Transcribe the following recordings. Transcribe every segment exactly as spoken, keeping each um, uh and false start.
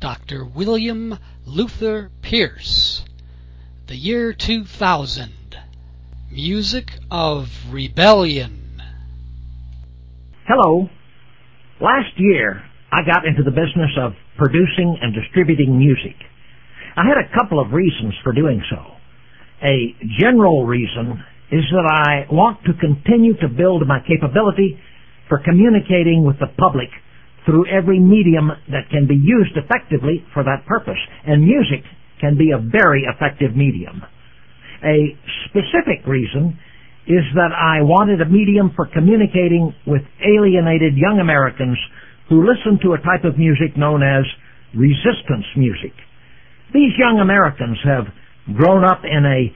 Doctor William Luther Pierce. The year two thousand. Music of Rebellion. Hello. Last year, I got into the business of producing and distributing music. I had a couple of reasons for doing so. A general reason is that I want to continue to build my capability for communicating with the public through every medium that can be used effectively for that purpose, and music can be a very effective medium. A specific reason is that I wanted a medium for communicating with alienated young Americans who listen to a type of music known as resistance music. These young Americans have grown up in a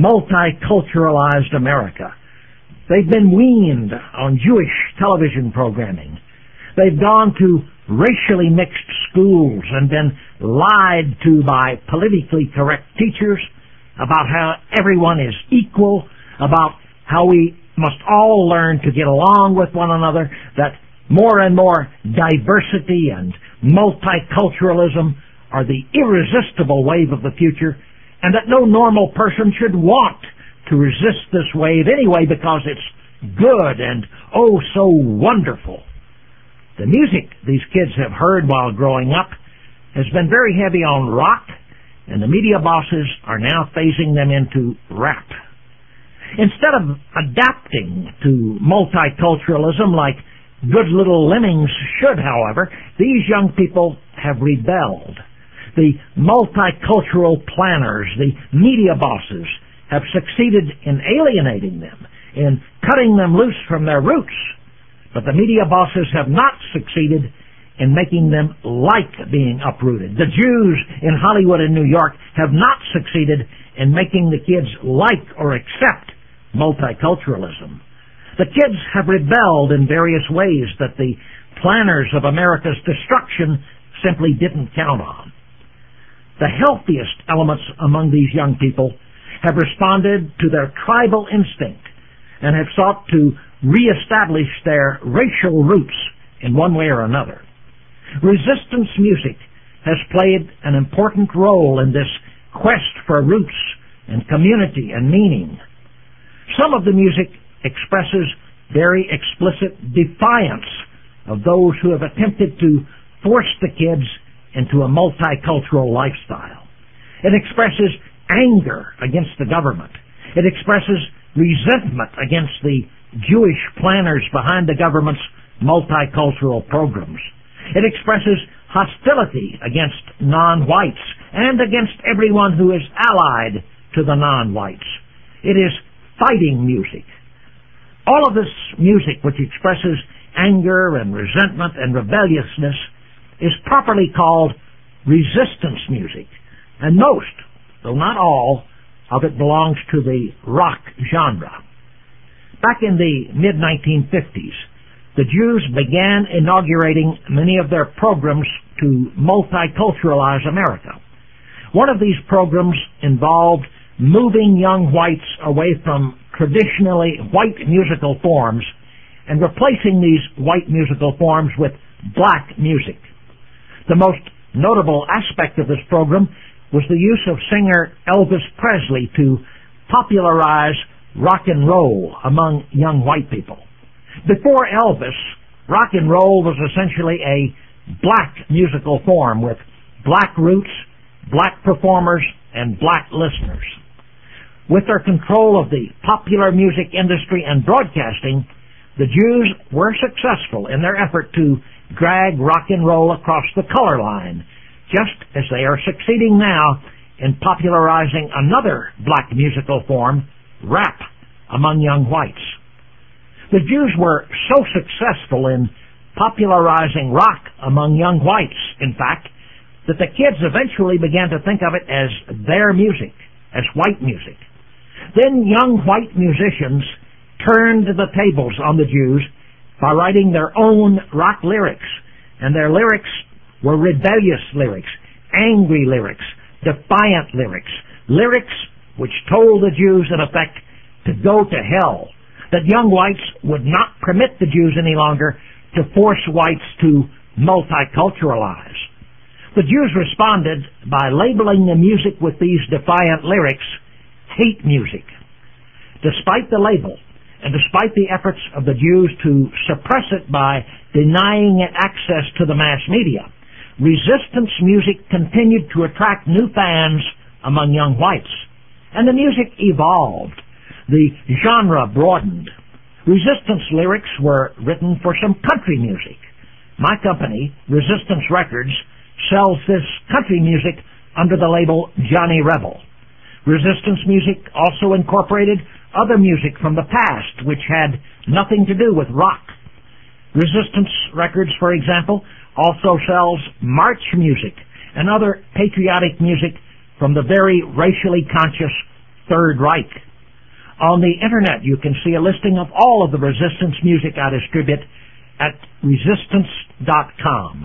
multiculturalized America. They've been weaned on Jewish television programming. They've gone to racially mixed schools and been lied to by politically correct teachers about how everyone is equal, about how we must all learn to get along with one another, that more and more diversity and multiculturalism are the irresistible wave of the future, and that no normal person should want to resist this wave anyway because it's good and oh so wonderful. The music these kids have heard while growing up has been very heavy on rock, and the media bosses are now phasing them into rap. Instead of adapting to multiculturalism like good little lemmings should, however, these young people have rebelled. The multicultural planners, the media bosses, have succeeded in alienating them, in cutting them loose from their roots. But the media bosses have not succeeded in making them like being uprooted. The Jews in Hollywood and New York have not succeeded in making the kids like or accept multiculturalism. The kids have rebelled in various ways that the planners of America's destruction simply didn't count on. The healthiest elements among these young people have responded to their tribal instinct and have sought to reestablish their racial roots in one way or another. Resistance music has played an important role in this quest for roots and community and meaning. Some of the music expresses very explicit defiance of those who have attempted to force the kids into a multicultural lifestyle. It expresses anger against the government. It expresses resentment against the Jewish planners behind the government's multicultural programs. It expresses hostility against non-whites and against everyone who is allied to the non-whites. It is fighting music. All of this music, which expresses anger and resentment and rebelliousness, is properly called resistance music, and most, though not all, of it belongs to the rock genre. Back in the mid nineteen fifties, the Jews began inaugurating many of their programs to multiculturalize America. One of these programs involved moving young whites away from traditionally white musical forms and replacing these white musical forms with black music. The most notable aspect of this program was the use of singer Elvis Presley to popularize rock and roll among young white people. Before Elvis, rock and roll was essentially a black musical form with black roots, black performers, and black listeners. With their control of the popular music industry and broadcasting, the Jews were successful in their effort to drag rock and roll across the color line, just as they are succeeding now in popularizing another black musical form, rap, among young whites. The Jews were so successful in popularizing rock among young whites, in fact, that the kids eventually began to think of it as their music, as white music. Then young white musicians turned the tables on the Jews by writing their own rock lyrics, and their lyrics were rebellious lyrics, angry lyrics, defiant lyrics, lyrics which told the Jews, in effect, to go to hell, that young whites would not permit the Jews any longer to force whites to multiculturalize. The Jews responded by labeling the music with these defiant lyrics, hate music. Despite the label, and despite the efforts of the Jews to suppress it by denying it access to the mass media, resistance music continued to attract new fans among young whites. And the music evolved. The genre broadened. Resistance lyrics were written for some country music. My company, Resistance Records, sells this country music under the label Johnny Rebel. Resistance music also incorporated other music from the past which had nothing to do with rock. Resistance Records, for example, also sells march music and other patriotic music from the very racially conscious Third Reich. On the internet you can see a listing of all of the resistance music I distribute at resistance dot com.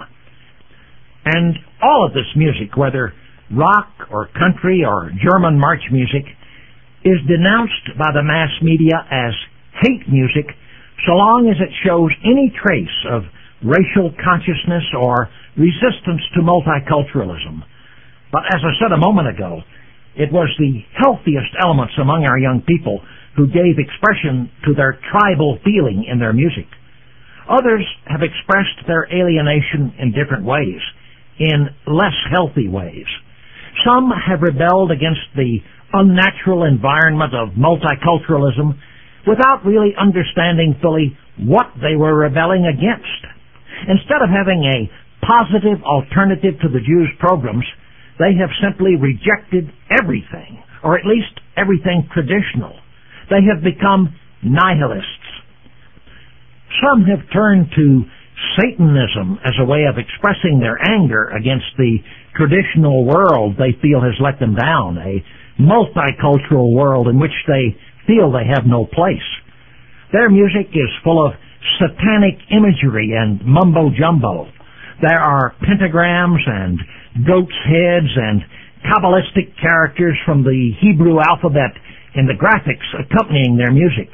And all of this music, whether rock or country or German march music, is denounced by the mass media as hate music so long as it shows any trace of racial consciousness or resistance to multiculturalism. But as I said a moment ago, it was the healthiest elements among our young people who gave expression to their tribal feeling in their music. Others have expressed their alienation in different ways, in less healthy ways. Some have rebelled against the unnatural environment of multiculturalism without really understanding fully what they were rebelling against. Instead of having a positive alternative to the Jews' programs, they have simply rejected everything, or at least everything traditional. They have become nihilists. Some have turned to Satanism as a way of expressing their anger against the traditional world they feel has let them down, a multicultural world in which they feel they have no place. Their music is full of satanic imagery and mumbo-jumbo. There are pentagrams and goats' heads and Kabbalistic characters from the Hebrew alphabet in the graphics accompanying their music.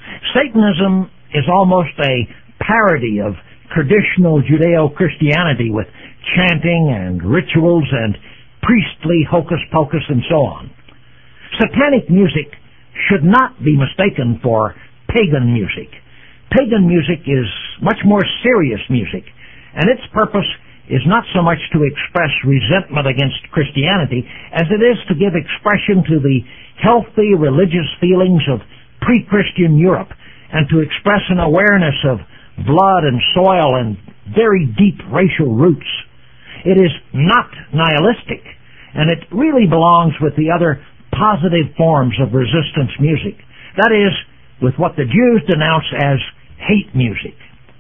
Satanism is almost a parody of traditional Judeo-Christianity with chanting and rituals and priestly hocus-pocus and so on. Satanic music should not be mistaken for pagan music. Pagan music is much more serious music, and its purpose is not so much to express resentment against Christianity as it is to give expression to the healthy religious feelings of pre-Christian Europe and to express an awareness of blood and soil and very deep racial roots. It is not nihilistic, and it really belongs with the other positive forms of resistance music. That is, with what the Jews denounce as hate music.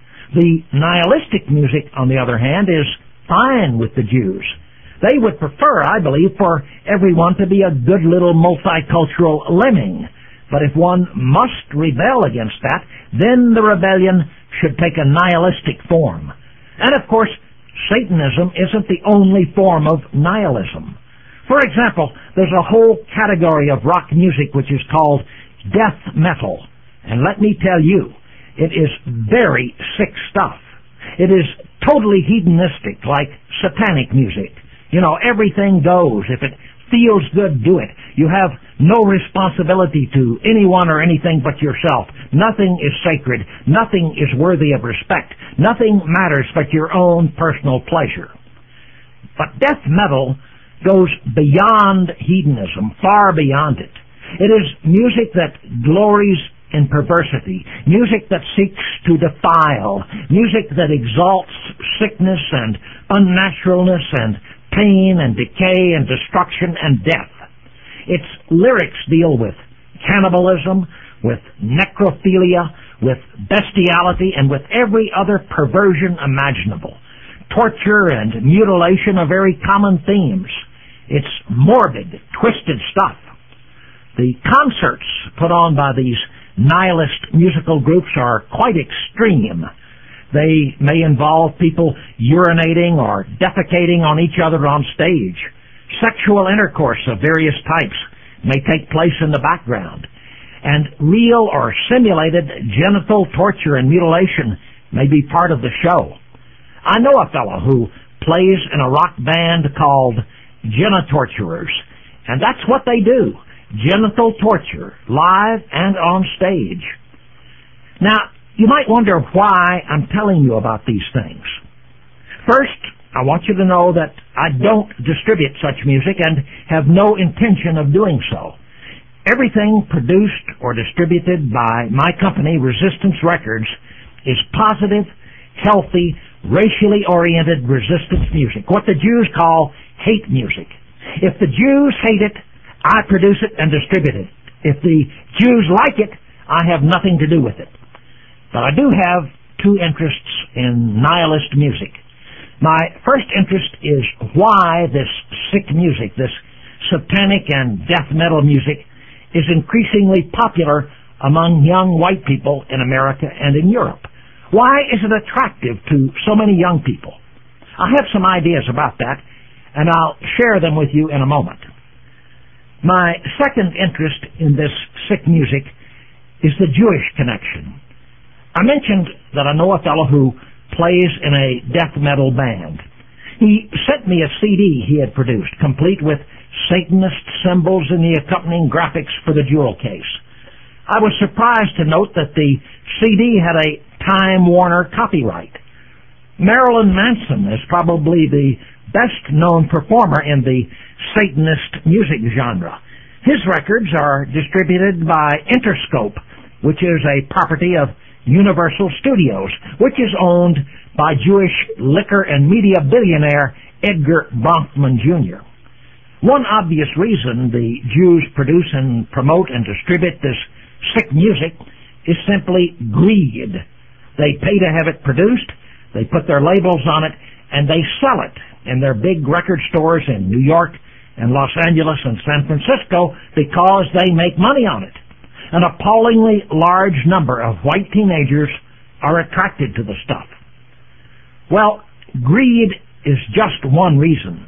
The nihilistic music, on the other hand, is fine with the Jews. They would prefer, I believe, for everyone to be a good little multicultural lemming. But if one must rebel against that, then the rebellion should take a nihilistic form. And of course, Satanism isn't the only form of nihilism. For example, there's a whole category of rock music which is called death metal. And let me tell you, it is very sick stuff. It is totally hedonistic, like satanic music. You know, everything goes. If it feels good, do it. You have no responsibility to anyone or anything but yourself. Nothing is sacred. Nothing is worthy of respect. Nothing matters but your own personal pleasure. But death metal goes beyond hedonism, far beyond it. It is music that glories in perversity, music that seeks to defile, music that exalts sickness and unnaturalness and pain and decay and destruction and death. Its lyrics deal with cannibalism, with necrophilia, with bestiality, and with every other perversion imaginable. Torture and mutilation are very common themes. It's morbid, twisted stuff. The concerts put on by these nihilist musical groups are quite extreme. They may involve people urinating or defecating on each other on stage. Sexual intercourse of various types may take place in the background. And real or simulated genital torture and mutilation may be part of the show. I know a fellow who plays in a rock band called Genitorturers. And that's what they do, genital torture, live and on stage. Now, you might wonder why I'm telling you about these things. First, I want you to know that I don't distribute such music and have no intention of doing so. Everything produced or distributed by my company, Resistance Records, is positive, healthy, racially oriented resistance music, what the Jews call hate music. If the Jews hate it, I produce it and distribute it. If the Jews like it, I have nothing to do with it. But I do have two interests in nihilist music. My first interest is why this sick music, this satanic and death metal music, is increasingly popular among young white people in America and in Europe. Why is it attractive to so many young people? I have some ideas about that, and I'll share them with you in a moment. My second interest in this sick music is the Jewish connection. I mentioned that I know a fellow who plays in a death metal band. He sent me a C D he had produced, complete with Satanist symbols and the accompanying graphics for the jewel case. I was surprised to note that the C D had a Time Warner copyright. Marilyn Manson is probably the best-known performer in the Satanist music genre. His records are distributed by Interscope, which is a property of Universal Studios, which is owned by Jewish liquor and media billionaire Edgar Bronfman Junior One obvious reason the Jews produce and promote and distribute this sick music is simply greed. They pay to have it produced, they put their labels on it, and they sell it in their big record stores in New York and Los Angeles and San Francisco because they make money on it. An appallingly large number of white teenagers are attracted to the stuff. Well, greed is just one reason.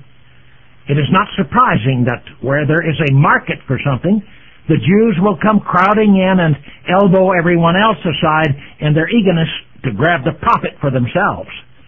It is not surprising that where there is a market for something, the Jews will come crowding in and elbow everyone else aside in their eagerness to grab the profit for themselves.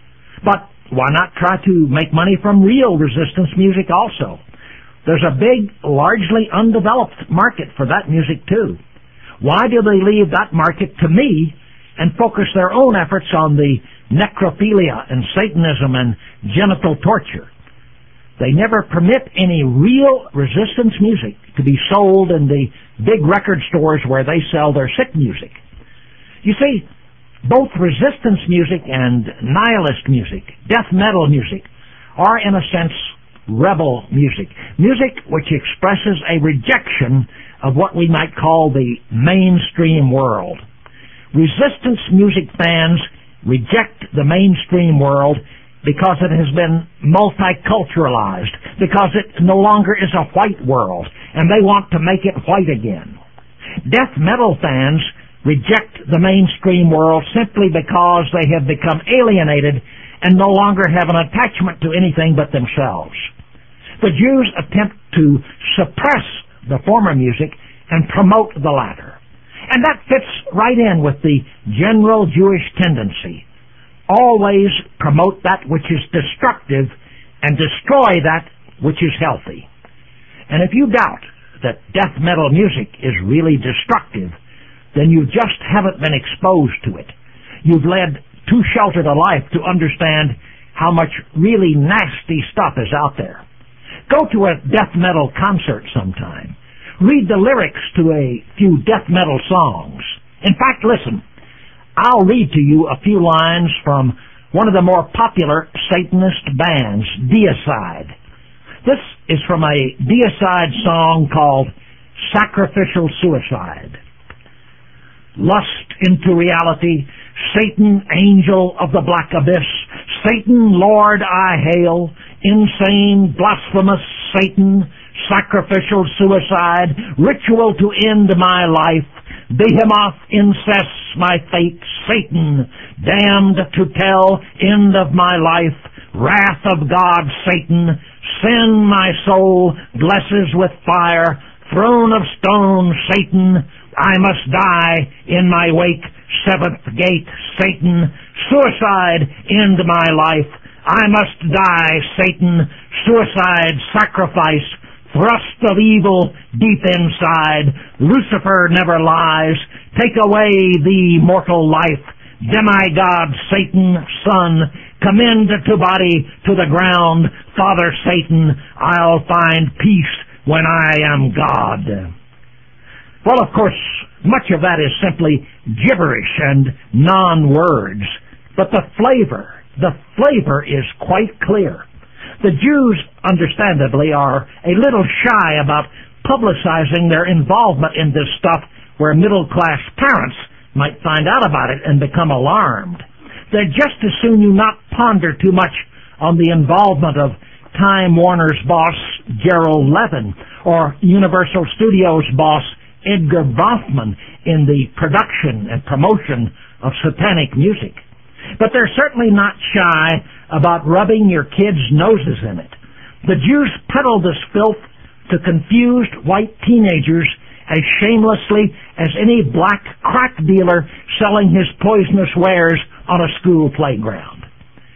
But why not try to make money from real resistance music also? There's a big, largely undeveloped market for that music too. Why do they leave that market to me and focus their own efforts on the necrophilia and Satanism and genital torture? They never permit any real resistance music to be sold in the big record stores where they sell their sick music. You see, both resistance music and nihilist music, death metal music, are in a sense rebel music. Music which expresses a rejection of what we might call the mainstream world. Resistance music fans reject the mainstream world because it has been multiculturalized, because it no longer is a white world, and they want to make it white again. Death metal fans reject the mainstream world simply because they have become alienated and no longer have an attachment to anything but themselves. The Jews attempt to suppress the former music and promote the latter. And that fits right in with the general Jewish tendency. Always promote that which is destructive and destroy that which is healthy. And if you doubt that death metal music is really destructive, then you just haven't been exposed to it. You've led too sheltered a life to understand how much really nasty stuff is out there. Go to a death metal concert sometime. Read the lyrics to a few death metal songs. In fact, listen. I'll read to you a few lines from one of the more popular Satanist bands, Deicide. This is from a Deicide song called Sacrificial Suicide. Lust into reality, Satan, angel of the black abyss, Satan, Lord, I hail, insane, blasphemous Satan, sacrificial suicide, ritual to end my life, behemoth incests my fate, Satan, damned to tell, end of my life, wrath of God, Satan, sin my soul, blesses with fire, throne of stone, Satan, I must die in my wake, seventh gate, Satan, suicide, end my life, I must die, Satan, suicide, sacrifice, thrust of evil deep inside. Lucifer never lies. Take away the mortal life. Demigod, Satan, son, commend to body to the ground. Father Satan, I'll find peace when I am God. Well, of course, much of that is simply gibberish and non-words. But the flavor, the flavor is quite clear. The Jews, understandably, are a little shy about publicizing their involvement in this stuff where middle-class parents might find out about it and become alarmed. They'd just as soon you not ponder too much on the involvement of Time Warner's boss, Gerald Levin, or Universal Studios boss, Edgar Bronfman, in the production and promotion of satanic music. But they're certainly not shy about rubbing your kids' noses in it. The Jews peddle this filth to confused white teenagers as shamelessly as any black crack dealer selling his poisonous wares on a school playground.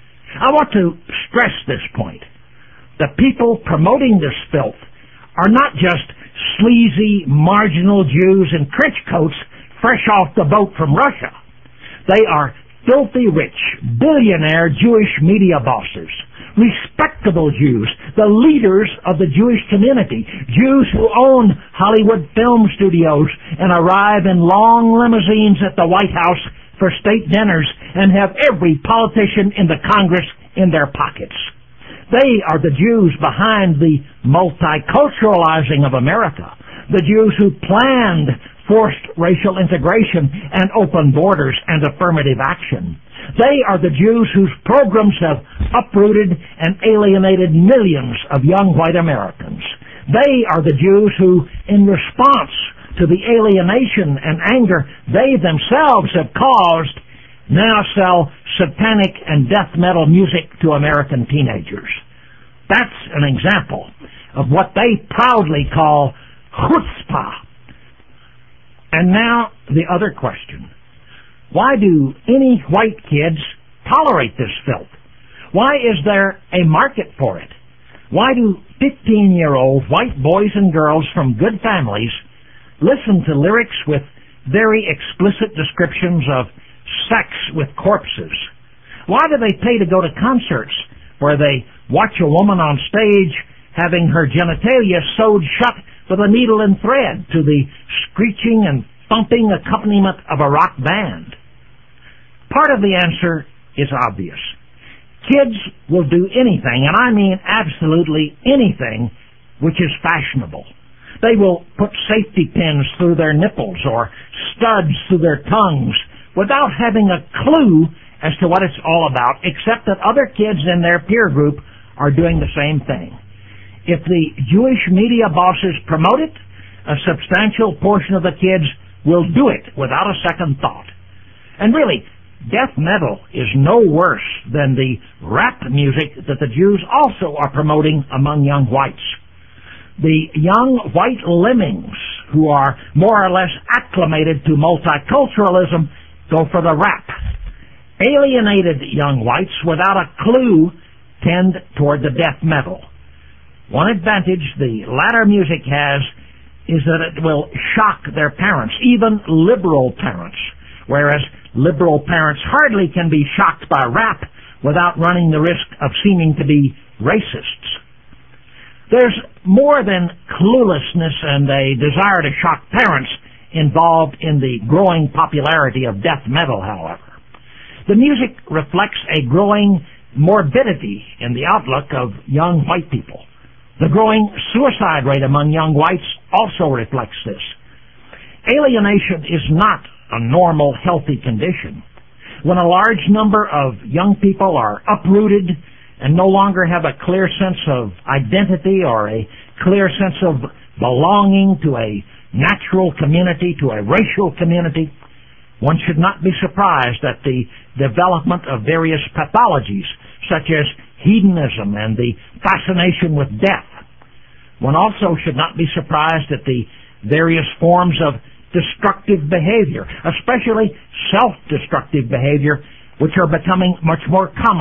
I want to stress this point. The people promoting this filth are not just sleazy, marginal Jews in trench coats fresh off the boat from Russia. They are filthy rich, billionaire Jewish media bosses, respectable Jews, the leaders of the Jewish community, Jews who own Hollywood film studios and arrive in long limousines at the White House for state dinners and have every politician in the Congress in their pockets. They are the Jews behind the multiculturalizing of America, the Jews who planned forced racial integration and open borders and affirmative action. They are the Jews whose programs have uprooted and alienated millions of young white Americans. They are the Jews who, in response to the alienation and anger they themselves have caused, now sell satanic and death metal music to American teenagers. That's an example of what they proudly call chutzpah. And now the other question. Why do any white kids tolerate this filth? Why is there a market for it? Why do fifteen-year-old white boys and girls from good families listen to lyrics with very explicit descriptions of sex with corpses? Why do they pay to go to concerts where they watch a woman on stage having her genitalia sewed shut with a needle and thread to the screeching and thumping accompaniment of a rock band? Part of the answer is obvious. Kids will do anything, and I mean absolutely anything, which is fashionable. They will put safety pins through their nipples or studs through their tongues without having a clue as to what it's all about, except that other kids in their peer group are doing the same thing. If the Jewish media bosses promote it, a substantial portion of the kids will do it without a second thought. And really, death metal is no worse than the rap music that the Jews also are promoting among young whites. The young white lemmings who are more or less acclimated to multiculturalism go for the rap. Alienated young whites without a clue tend toward the death metal. One advantage the latter music has is that it will shock their parents, even liberal parents, whereas liberal parents hardly can be shocked by rap without running the risk of seeming to be racists. There's more than cluelessness and a desire to shock parents involved in the growing popularity of death metal, however. The music reflects a growing morbidity in the outlook of young white people. The growing suicide rate among young whites also reflects this. Alienation is not a normal, healthy condition. When a large number of young people are uprooted and no longer have a clear sense of identity or a clear sense of belonging to a natural community, to a racial community, one should not be surprised at the development of various pathologies, such as hedonism and the fascination with death. One also should not be surprised at the various forms of destructive behavior, especially self-destructive behavior, which are becoming much more common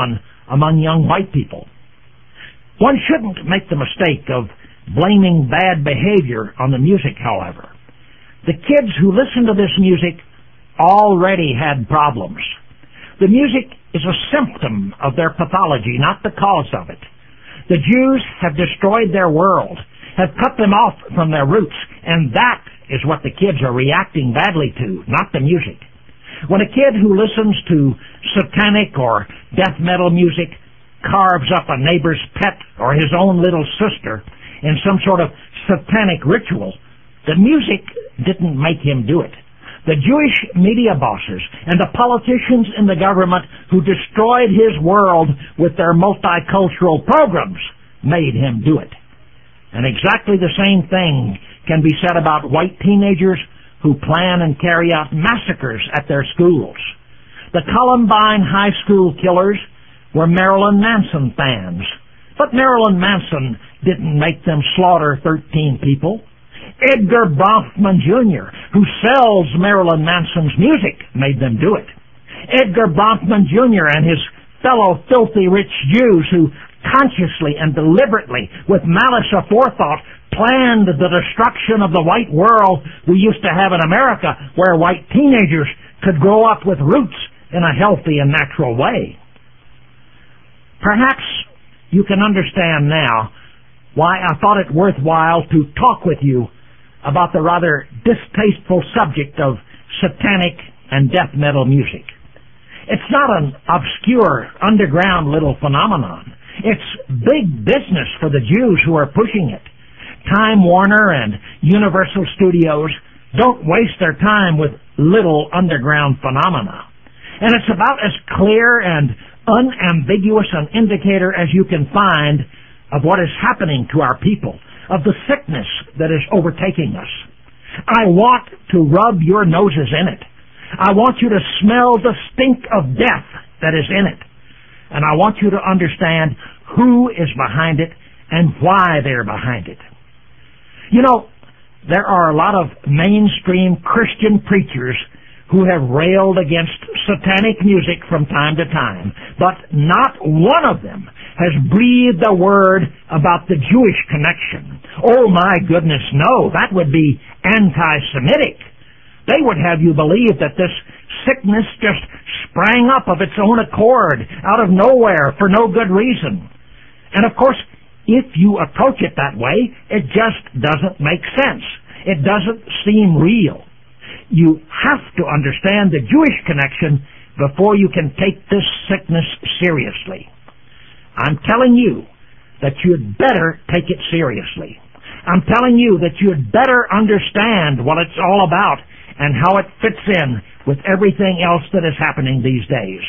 among young white people. One shouldn't make the mistake of blaming bad behavior on the music, however. The kids who listen to this music already had problems. The music is a symptom of their pathology, not the cause of it. The Jews have destroyed their world, have cut them off from their roots, and that is what the kids are reacting badly to, not the music. When a kid who listens to satanic or death metal music carves up a neighbor's pet or his own little sister in some sort of satanic ritual, the music didn't make him do it. The Jewish media bosses and the politicians in the government who destroyed his world with their multicultural programs made him do it. And exactly the same thing can be said about white teenagers who plan and carry out massacres at their schools. The Columbine High School killers were Marilyn Manson fans, but Marilyn Manson didn't make them slaughter thirteen people. Edgar Bronfman Junior, who sells Marilyn Manson's music, made them do it. Edgar Bronfman Junior and his fellow filthy rich Jews who consciously and deliberately, with malice aforethought, planned the destruction of the white world we used to have in America, where white teenagers could grow up with roots in a healthy and natural way. Perhaps you can understand now why I thought it worthwhile to talk with you about the rather distasteful subject of satanic and death metal music. It's not an obscure, underground little phenomenon. It's big business for the Jews who are pushing it. Time Warner and Universal Studios don't waste their time with little underground phenomena. And it's about as clear and unambiguous an indicator as you can find of what is happening to our people, of the sickness that is overtaking us. I want to rub your noses in it. I want you to smell the stink of death that is in it. And I want you to understand who is behind it and why they're behind it. You know, there are a lot of mainstream Christian preachers who have railed against satanic music from time to time, but not one of them has breathed a word about the Jewish connection. Oh my goodness, no, that would be anti-Semitic. They would have you believe that this sickness just sprang up of its own accord, out of nowhere, for no good reason. And of course, if you approach it that way, it just doesn't make sense. It doesn't seem real. You have to understand the Jewish connection before you can take this sickness seriously. I'm telling you that you'd better take it seriously. I'm telling you that you'd better understand what it's all about and how it fits in with everything else that is happening these days.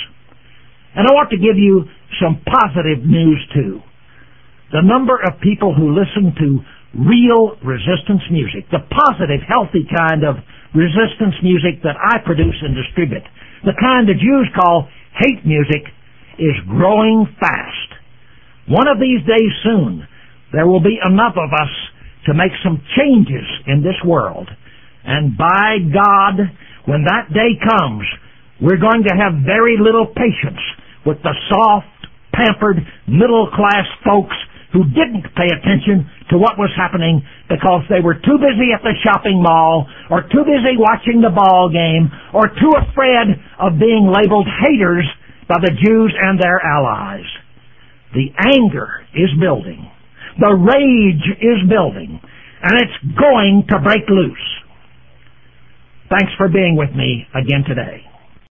And I want to give you some positive news too. The number of people who listen to real resistance music, the positive, healthy kind of resistance music that I produce and distribute, the kind the Jews call hate music, is growing fast. One of these days soon, there will be enough of us to make some changes in this world. And by God, when that day comes, we're going to have very little patience with the soft, pampered, middle-class folks who didn't pay attention to what was happening because they were too busy at the shopping mall, or too busy watching the ball game, or too afraid of being labeled haters by the Jews and their allies. The anger is building. The rage is building. And it's going to break loose. Thanks for being with me again today.